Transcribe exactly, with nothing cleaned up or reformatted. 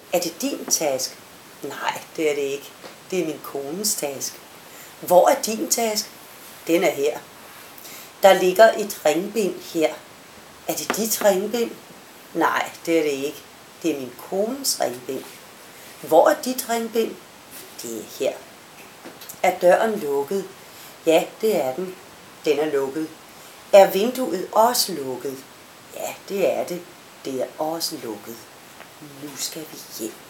Er det din taske? Nej, det er det ikke. Det er min kones taske. Hvor er din taske? Den er her. Der ligger et ringbind her. Er det dit ringbind? Nej, det er det ikke. Det er min kones ringbind. Hvor er dit ringbind? Det er her. Er døren lukket? Ja, det er den. Den er lukket. Er vinduet også lukket? Ja, det er det. Det er også lukket. Nu skal vi hjem.